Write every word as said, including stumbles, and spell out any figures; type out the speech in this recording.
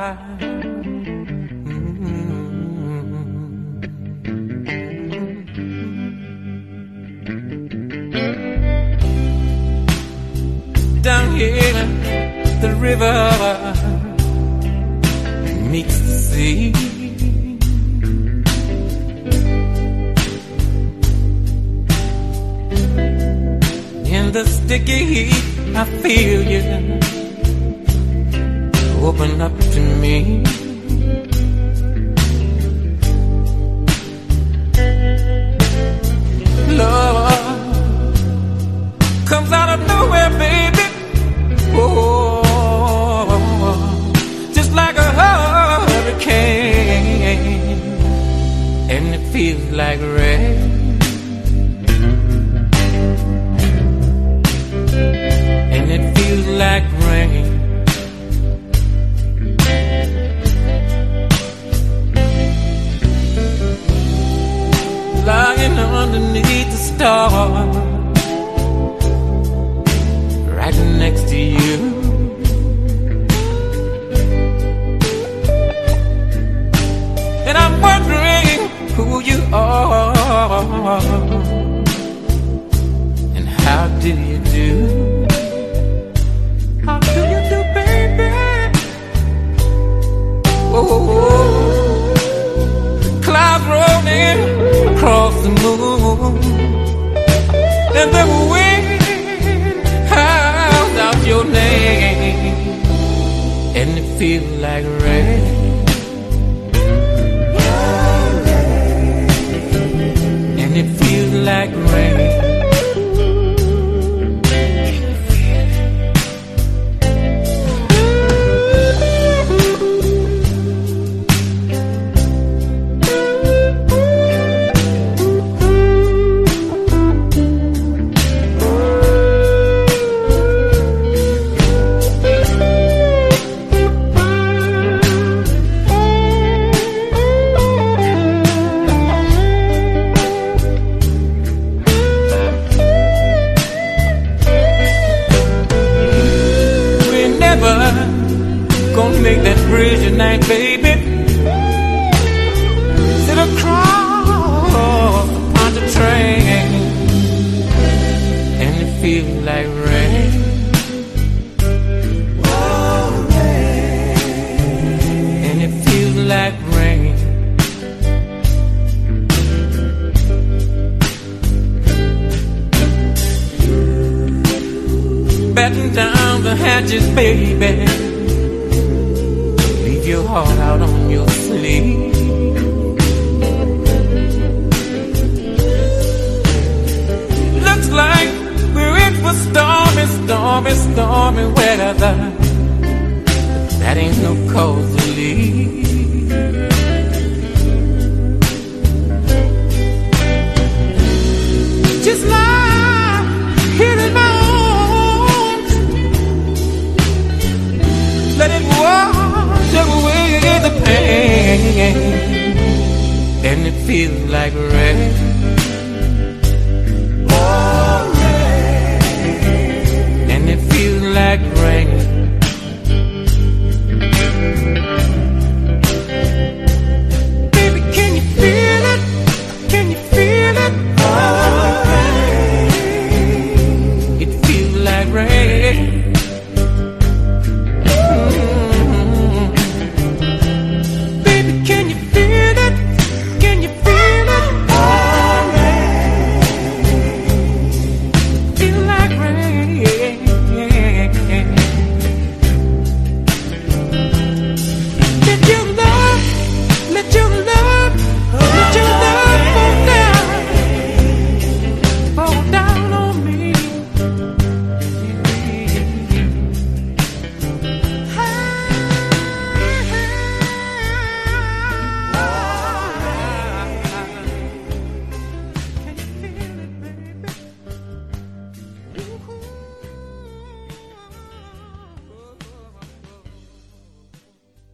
Down here, the river meets the sea. In the sticky heat, I feel you open up to me. Love comes out of nowhere, baby. Oh, just like a hurricane, and it feels like rain. And it feels like rain. Lying underneath the stars, right next to you. And I'm wondering who you are, and how do you do? How do you do, baby? Oh, clouds rolling across the moon, and the wind howls out your name, and it feels like rain. And it feels like rain. Gonna make that bridge tonight, baby. Sit across the Ponte train, and it feels like rain. Oh, rain. And it feels like rain. Batten down the hatches, baby. Your heart out on your sleeve. Looks like we're in for stormy, stormy, stormy weather. That ain't no cause to leave. Just lie here in my arms, let it walk away the pain, and it feels like rain. Oh, rain. And it feels like rain. Baby, can you feel it? Can you feel it? Oh, rain. It feels like rain.